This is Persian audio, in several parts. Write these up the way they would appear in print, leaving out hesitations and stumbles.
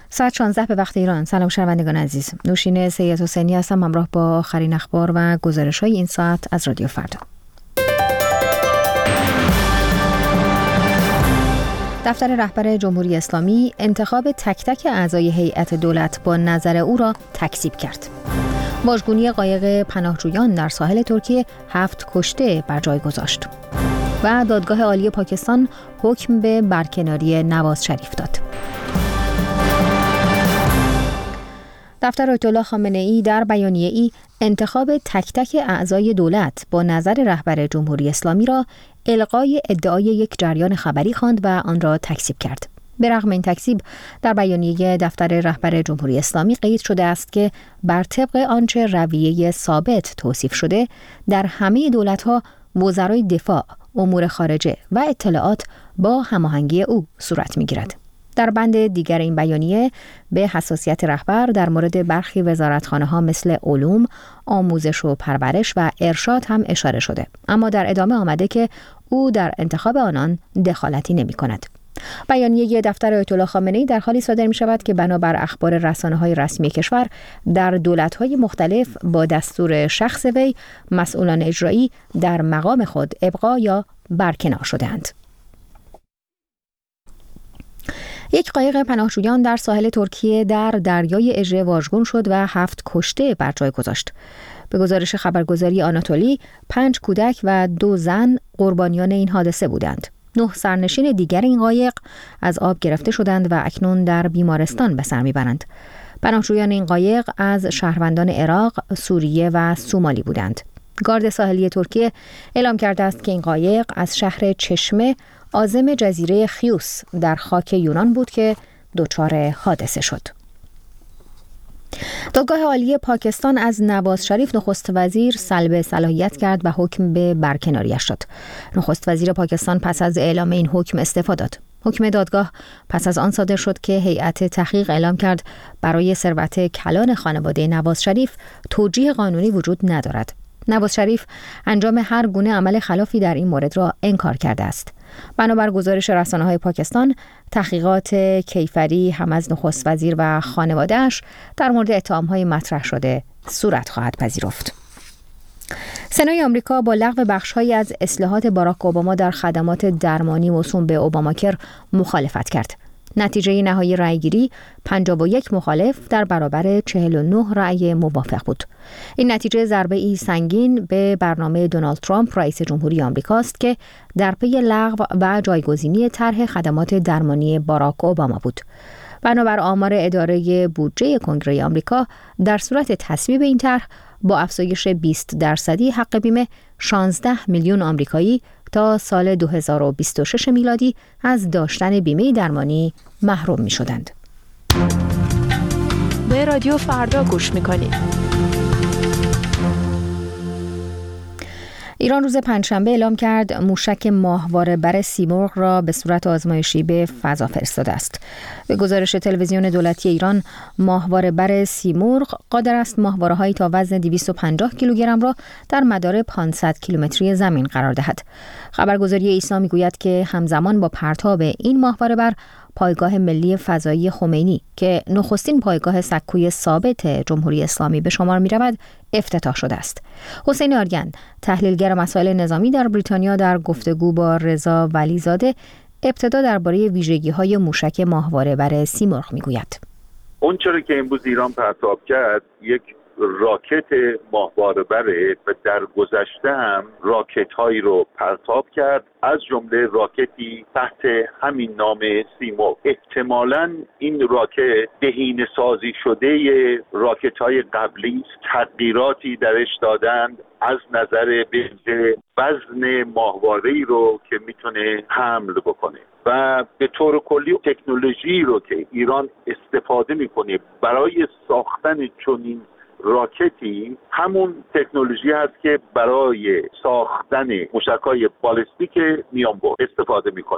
ساعت 16 به وقت ایران. سلام شنوندگان عزیز. نوشین سید حسینی هستم همراه با آخرین اخبار و گزارش‌های این ساعت از رادیو فردا. دفتر رهبر جمهوری اسلامی انتخاب تک تک اعضای هیئت دولت با نظر او را تکذیب کرد. واژگونی قایق پناهجویان در ساحل ترکیه 7 کشته بر جای گذاشت. و دادگاه عالی پاکستان حکم به برکناری نواز شریف داد. دفتر آیت الله خامنه ای در بیانیه‌ای انتخاب تک تک اعضای دولت با نظر رهبر جمهوری اسلامی را الغای ادعای یک جریان خبری خواند و آن را تکذیب کرد. به رغم این تکذیب، در بیانیه دفتر رهبر جمهوری اسلامی قید شده است که بر طبق آنچه رویه ثابت توصیف شده، در همه دولت‌ها وزرای دفاع، امور خارجه و اطلاعات با هماهنگی او صورت می‌گیرد. در بند دیگر این بیانیه به حساسیت رهبر در مورد برخی وزارتخانه‌ها مثل علوم، آموزش و پرورش و ارشاد هم اشاره شده، اما در ادامه آمده که او در انتخاب آنان دخالتی نمی‌کند. بیانیه دفتر آیت الله خامنه‌ای در حالی صادر می‌شود که بنابر اخبار رسانه‌های رسمی کشور در دولت‌های مختلف با دستور شخص وی مسئولان اجرایی در مقام خود ابقا یا برکنار شده‌اند. یک قایق پناهجویان در ساحل ترکیه در دریای اژه واژگون شد و 7 کشته بر جای گذاشت. به گزارش خبرگزاری آناتولی 5 کودک و 2 زن قربانیان این حادثه بودند. 9 سرنشین دیگر این قایق از آب گرفته شدند و اکنون در بیمارستان به سر میبرند. پناهجویان این قایق از شهروندان عراق، سوریه و سومالی بودند. گارد ساحلی ترکیه اعلام کرده است که این قایق از شهر چشمه عازم جزیره خیوس در خاک یونان بود که دچار حادثه شد. دادگاه عالی پاکستان از نواز شریف نخست وزیر سلب صلاحیت کرد و حکم به برکناریش داد. نخست وزیر پاکستان پس از اعلام این حکم استعفا داد. حکم دادگاه پس از آن صادر شد که هیئت تحقیق اعلام کرد برای ثروت کلان خانواده نواز شریف توجیه قانونی وجود ندارد. نواز شریف انجام هر گونه عمل خلافی در این مورد را انکار کرده است. بنابر گزارش رسانه‌های پاکستان، تحقیقات کیفری هم از نخست وزیر و خانواده‌اش در مورد اتهام‌های مطرح شده صورت خواهد پذیرفت. سنای آمریکا با لغو بخش‌هایی از اصلاحات باراک اوباما در خدمات درمانی موسوم به اوباماکر مخالفت کرد. نتیجه نهایی رأیگیری 51 مخالف در برابر 49 رأی موافق بود. این نتیجه ضربه‌ای سنگین به برنامه دونالد ترامپ رئیس جمهوری آمریکاست که در پی لغو و جایگزینی طرح خدمات درمانی باراک اوباما بود. بنابر آمار اداره بودجه کنگره آمریکا، در صورت تصویب این طرح با افزایش 20% حق بیمه 16 میلیون آمریکایی تا سال 2026 میلادی از داشتن بیمه درمانی محروم می شدند. به رادیو فردا گوش می کنید. ایران روز پنجشنبه اعلام کرد موشک ماهواره بر سیمرغ را به صورت آزمایشی به فضا فرستاده است. به گزارش تلویزیون دولتی ایران، ماهواره بر سیمرغ قادر است ماهواره‌هایی تا وزن 250 کیلوگرم را در مدار 500 کیلومتری زمین قرار دهد. خبرگزاری ایسنا میگوید که همزمان با پرتاب این ماهواره بر پایگاه ملی فضایی خمینی که نخستین پایگاه سکوی ثابت جمهوری اسلامی به شمار می‌رود، افتتاح شده است. حسین آریان، تحلیلگر مسائل نظامی در بریتانیا، در گفتگو با رضا ولیزاده ابتدا درباره ویژگی‌های موشک ماهواره بر سیمرغ می‌گوید. اون چرا که امروز ایران پرتاب کرد یک راکت ماهواره‌بره و در گذشته هم راکت‌هایی رو پرتاب کرد، از جمله راکتی تحت همین نام سیمرغ. احتمالاً این راکت بهینه‌سازی شده راکت‌های قبلی، تغییراتی درش دادند از نظر وزن ماهواره‌ای رو که میتونه حمل بکنه و به طور کلی تکنولوژی رو که ایران استفاده میکنه برای ساختن چنین راکتی همون تکنولوژی هست که برای ساختن موشک‌های بالستیک میانبر استفاده میکنه.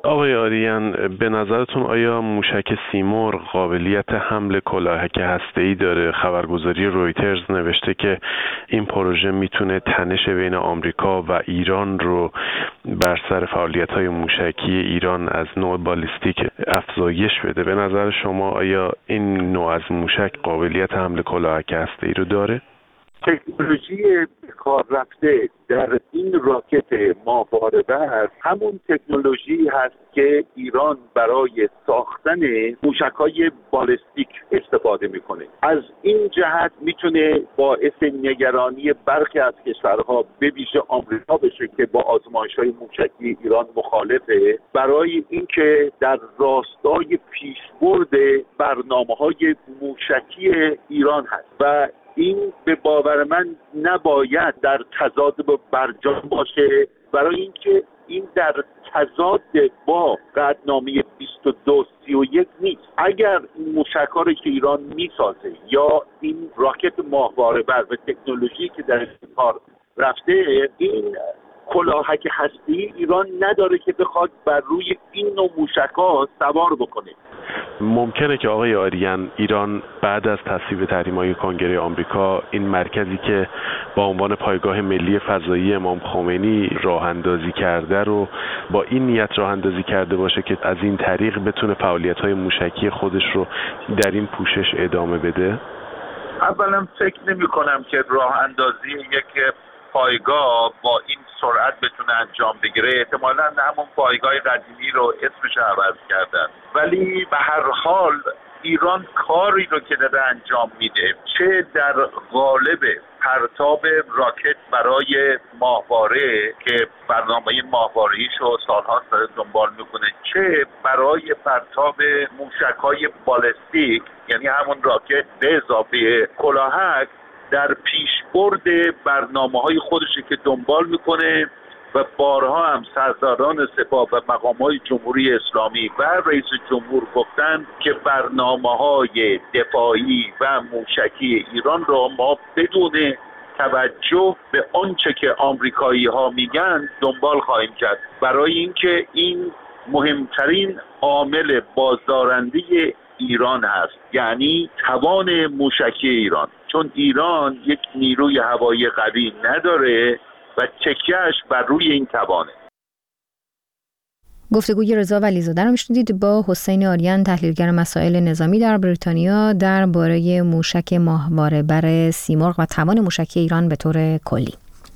آقای آریان، به نظرتون آیا موشک سیمرغ قابلیت حمل کلاهک هسته‌ای داره؟ خبرگزاری رویترز نوشته که این پروژه میتونه تنش بین آمریکا و ایران رو بر سر فعالیت‌های موشکی ایران از نوع بالیستیک افزایش بده. به نظر شما آیا این نوع از موشک قابلیت حمل کلاهک هسته‌ای رو داره؟ تکنولوژی کار رفته در این راکت ماهواره‌بر همون تکنولوژی هست که ایران برای ساختن موشک‌های بالستیک استفاده میکنه. از این جهت میتونه باعث نگرانی برخی از کشورها به ویژه آمریکا بشه که با آزمایش‌های موشکی ایران مخالفه، برای اینکه در راستای پیشبرد برنامه‌های موشکی ایران هست و این به باور من نباید در تضاد با برجام باشه، برای اینکه این در تضاد با قطعنامه 2231 نیست. اگر این موشک‌ها رو که ایران میسازه یا این راکت ماهواره‌بر و تکنولوژی که در این کار رفته، این کلاهک هستی ایران نداره که بخواد بر روی این نوع موشک‌ها سوار بکنه. ممکنه که آقای آریان ایران بعد از تصویب تحریم‌های کنگره آمریکا این مرکزی که با عنوان پایگاه ملی فضایی امام خمینی راه اندازی کرده رو با این نیت راه اندازی کرده باشه که از این طریق بتونه فعالیت‌های موشکی خودش رو در این پوشش ادامه بده؟ اولا فکر نمی‌کنم که راه اندازی یک پایگاه با این سرعت بتونه انجام بگیره. احتمالاً همون پایگاه قدیمی رو اسمش عوض کردن، ولی به هر حال ایران کاری رو که داره انجام میده، چه در قالب پرتاب راکت برای ماهواره که برنامه ماهواره‌ایش رو سال‌هاست داره دنبال میکنه، چه برای پرتاب موشک‌های بالستیک، یعنی همون راکت به اضافه کلاهک، در پیشبرد برنامه‌های خودشه که دنبال میکنه و بارها هم سرداران سپاه و مقام‌های جمهوری اسلامی و رئیس جمهور گفتن که برنامه‌های دفاعی و موشکی ایران را ما بدون توجه به آنچه که آمریکایی‌ها میگن دنبال خواهیم کرد، برای اینکه این مهمترین عامل بازدارنده ایران هست، یعنی توان موشکی ایران، چون ایران یک نیروی هوایی قوی نداره و تکیه‌اش بر روی این توانه. گفتگوی رضا ولیزاده رو میشنیدید با حسین آریان، تحلیلگر مسائل نظامی در بریتانیا، درباره موشک ماهواره‌بر سیمرغ و توان موشکی ایران به طور کلی.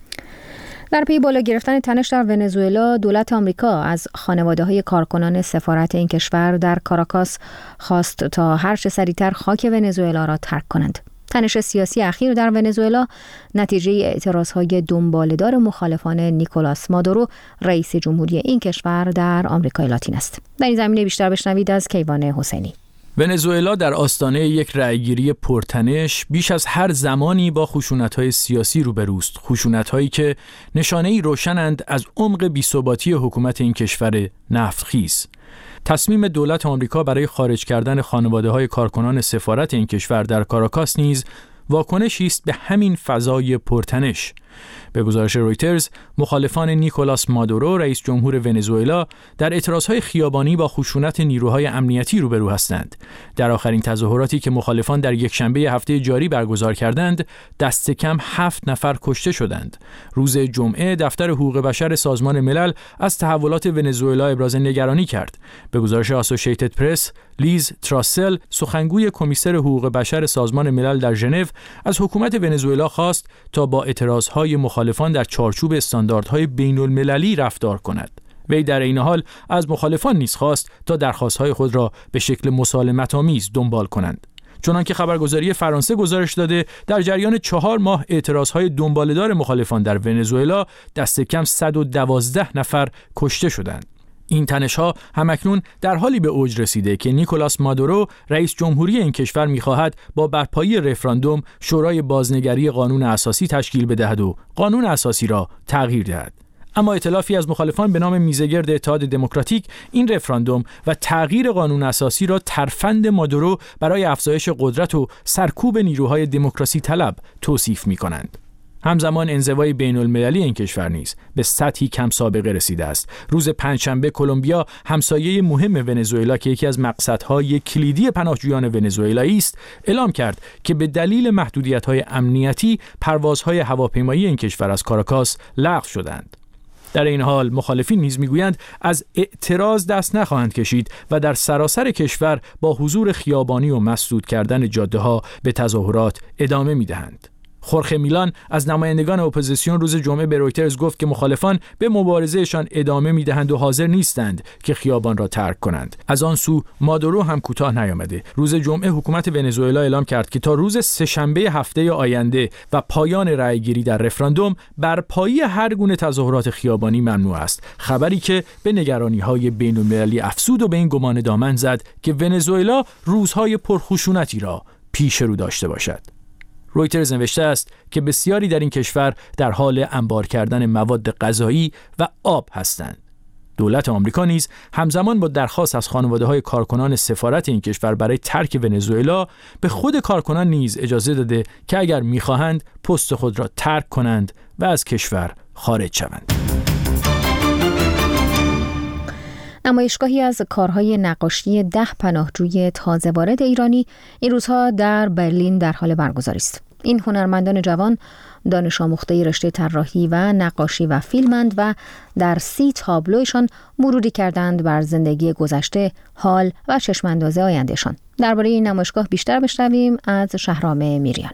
در پی بالا گرفتن تنش در ونزوئلا، دولت آمریکا از خانواده‌های کارکنان سفارت این کشور در کاراکاس خواست تا هر چه سریعتر خاک ونزوئلا را ترک کنند. تنش سیاسی اخیر در ونزوئلا نتیجه اعتراضهای دنباله‌دار مخالفان نیکولاس مادورو، رئیس جمهوری این کشور در آمریکای لاتین است. در این زمینه بیشتر بشنوید از کیوان حسینی. ونزوئلا در آستانه یک رأیگیری پرتنش بیش از هر زمانی با خشونت‌های سیاسی روبروست، خشونت‌هایی که نشانه‌ای روشنند از عمق بی‌ثباتی حکومت این کشور نفتخیز. تصمیم دولت آمریکا برای خارج کردن خانواده‌های کارکنان سفارت این کشور در کاراکاس نیز واکنشی است به همین فضای پرتنش. به گزارش رویترز، مخالفان نیکولاس مادورو، رئیس جمهور ونزوئلا، در اعتراضهای خیابانی با خشونت نیروهای امنیتی روبرو هستند. در آخرین تظاهراتی که مخالفان در یکشنبه هفته جاری برگزار کردند، دست کم 7 نفر کشته شدند. روز جمعه دفتر حقوق بشر سازمان ملل از تحولات ونزوئلا ابراز نگرانی کرد. به گزارش آسوشیتد پرس، لیز تراسل، سخنگوی کمیسر حقوق بشر سازمان ملل در ژنو، از حکومت ونزوئلا خواست تا با اعتراضهای مخالفان در چارچوب استانداردهای بین‌المللی رفتار کند. وی در این حال از مخالفان نیز خواست تا درخواست‌های خود را به شکل مسالمت‌آمیز دنبال کنند. چنانکه خبرگزاری فرانسه گزارش داده، در جریان 4 ماه اعتراضهای دنباله‌دار مخالفان در ونزوئلا دست کم 112 نفر کشته شدند. این تنش‌ها همکنون در حالی به اوج رسیده که نیکولاس مادورو، رئیس جمهوری این کشور، می‌خواهد با برپایی رفراندوم شورای بازنگری قانون اساسی تشکیل بدهد و قانون اساسی را تغییر دهد. اما ائتلافی از مخالفان به نام میزگرد اتحاد دموکراتیک این رفراندوم و تغییر قانون اساسی را ترفند مادورو برای افزایش قدرت و سرکوب نیروهای دموکراسی طلب توصیف می‌کنند. همزمان انزوای بین‌المللی این کشور نیز به سطحی کم سابقه رسیده است. روز پنجشنبه کلمبیا، همسایه مهم ونزوئلا که یکی از مقصدهای کلیدی پناهجویان ونزوئلایی است، اعلام کرد که به دلیل محدودیت‌های امنیتی پروازهای هواپیمایی این کشور از کاراکاس لغو شدند. در این حال مخالفین نیز میگویند از اعتراض دست نخواهند کشید و در سراسر کشور با حضور خیابانی و مسدود کردن جاده‌ها به تظاهرات ادامه می‌دهند. خورخه میلان از نمایندگان اپوزیسیون روز جمعه به رویترز گفت که مخالفان به مبارزهشان ادامه می‌دهند و حاضر نیستند که خیابان را ترک کنند. از آن سو مادورو هم کوتاه نیامده. روز جمعه حکومت ونزوئلا اعلام کرد که تا روز سه‌شنبه هفته آینده و پایان رأیگیری در رفراندوم برپایی هر گونه تظاهرات خیابانی ممنوع است. خبری که به نگرانی‌های بین‌المللی افزود و به این گمان دامن زد که ونزوئلا روزهای پرخشونتی را پیش رو داشته باشد. رویترز نوشته است که بسیاری در این کشور در حال انبار کردن مواد غذایی و آب هستند. دولت آمریکا نیز همزمان با درخواست از خانواده‌های کارکنان سفارت این کشور برای ترک ونزوئلا به خود کارکنان نیز اجازه داده که اگر می‌خواهند پست خود را ترک کنند و از کشور خارج شوند. نمایشگاهی از کارهای نقاشی 10 پناهجوی تازه وارد ایرانی این روزها در برلین در حال برگزاری است. این هنرمندان جوان دانش آموخته رشته طراحی و نقاشی و فیلمند و در 30 تابلویشان مروری کردند بر زندگی گذشته، حال و چشمانداز آیندهشان. درباره این نمایشگاه بیشتر بشنویم از شهرام میریان.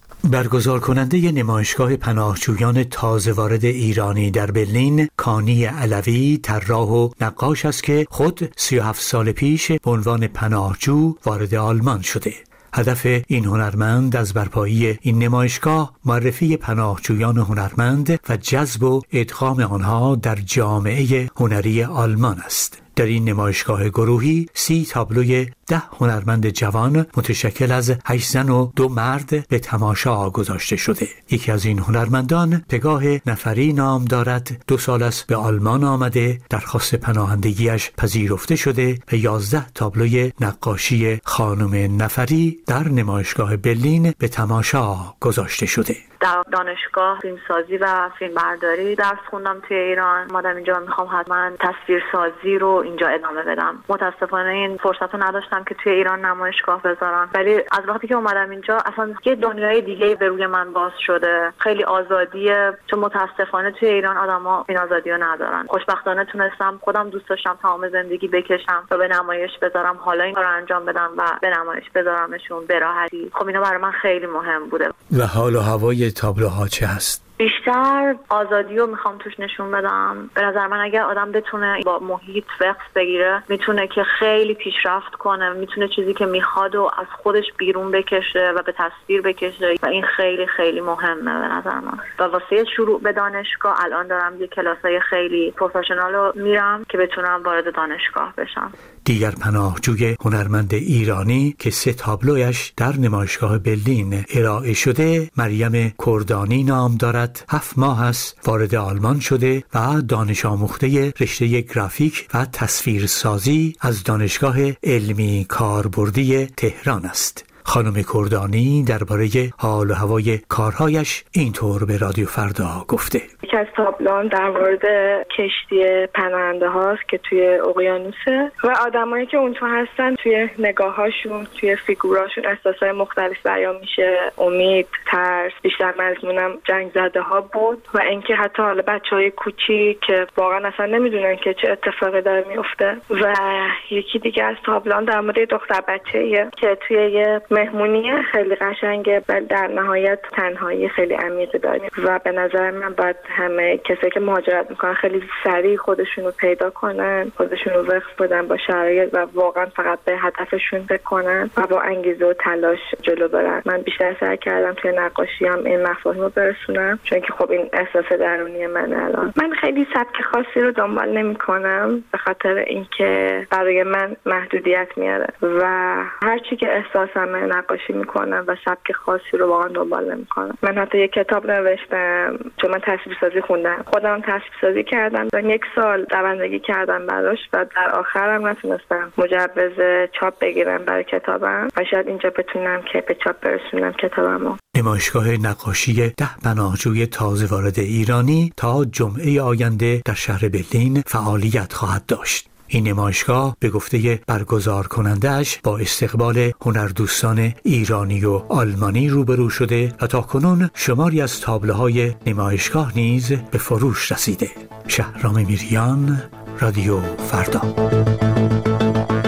برگزار کننده نمایشگاه پناهجویان تازه وارد ایرانی در برلین، کانی علوی طراح و نقاش است که خود 37 سال پیش به عنوان پناهجو وارد آلمان شده. هدف این هنرمند از برپایی این نمایشگاه معرفی پناهجویان هنرمند و جذب و ادغام آنها در جامعه هنری آلمان است. در این نمایشگاه گروهی 30 تابلوی 10 هنرمند جوان متشکل از 8 زن و 2 مرد به تماشا گذاشته شده. یکی از این هنرمندان پگاه نفری نام دارد. 2 سال است به آلمان آمده، درخواست پناهندگیش پذیرفته شده و 11 تابلوی نقاشی خانم نفری در نمایشگاه برلین به تماشا گذاشته شده. در دانشگاه فیلمسازی و فیلمبرداری درس خوندم توی ایران. اومدم اینجا میخوام حتما تصویرسازی رو اینجا ادامه بدم. متاسفانه این فرصت رو نداشتم که توی ایران نمایشگاه بذارم، ولی از وقتی که اومدم اینجا اصلا یه دنیای دیگه به روی من باز شده. خیلی آزادیه، چون متاسفانه توی ایران آدما این آزادی رو ندارن. خوشبختانه تونستم، خودم دوست داشتم تمام زندگی بکشم و به نمایش بذارم، حالا این کارو انجام بدم و به نمایش بذارمشون به راحتی. خب اینا برای من خیلی مهم بوده. و حال و هوای تابلوها چه هست؟ بیشتر آزادی رو میخوام توش نشون بدم. به نظر من اگر آدم بتونه با محیط وقت بگیره، میتونه که خیلی پیشرفت کنه، میتونه چیزی که میخواد و از خودش بیرون بکشه و به تصویر بکشه و این خیلی خیلی مهمه به نظر من. و واسه شروع به دانشگاه الان دارم یه کلاسای خیلی پروفشنال رو میرم که بتونم وارد دانشگاه بشم. دیگر پناهجوی هنرمند ایرانی که 3 تابلویش در نمایشگاه برلین ارائه شده، مریم کردانی نام دارد. 7 ماه است وارد آلمان شده و دانش آموخته رشته گرافیک و تصویرسازی از دانشگاه علمی کاربردی تهران است. خانم کردانی درباره حال و هوای کارهایش اینطور به رادیو فردا گفته: یکی از تابلوام در مورد کشتی پناهنده هاست که توی اقیانوسه و آدمایی که اونجا هستن توی نگاهاشون، توی فیگوراشون احساسات مختلف بیان میشه. امید، ترس، بیشتر مضمونم جنگ زده ها بود و اینکه حتی حالا بچهای کوچیک که واقعا اصلا نمیدونن که چه اتفاقی داره میفته. و یکی دیگه از تابلوام در مورد دختر بچه‌ایه که توی یه مهمونی خیلی قشنگه و در نهایت تنهایی خیلی عمیقی داریم و به نظر من باید همه کسایی که مهاجرت میکنن خیلی سریع خودشون رو پیدا کنن، خودشون رو وقف بدن با شرایط و واقعا فقط به هدفشون فکر کنن و با انگیزه و تلاش جلو برن. من بیشتر سعی کردم توی نقاشیام این مفاهیم رو برسونم، چون که خب این احساس درونی من الان. من خیلی سبک خاصی رو دنبال نمیکنم به خاطر اینکه برای من محدودیت میاره و هر چی که احساسم نقاشی میکنم و سبک خاصی رو واقعا دنبال نمیکنم. من حتی یک کتاب نوشتم چون من تصویرسازی خوندم، خودم تصویرسازی کردم و 1 سال دوندگی کردم براش و در آخرم نتونستم مجوز چاپ بگیرم برای کتابم و شاید اینجا بتونم که به چاپ برسونم کتابمو. نمایشگاه نقاشی 10 پناهجوی تازه وارد ایرانی تا جمعه آینده در شهر برلین فعالیت خواهد داشت. این نمایشگاه به گفته برگزار کنندش با استقبال هنردوستان ایرانی و آلمانی روبرو شده و تاکنون شماری از تابلوهای نمایشگاه نیز به فروش رسیده. شهرام میریان، رادیو فردا.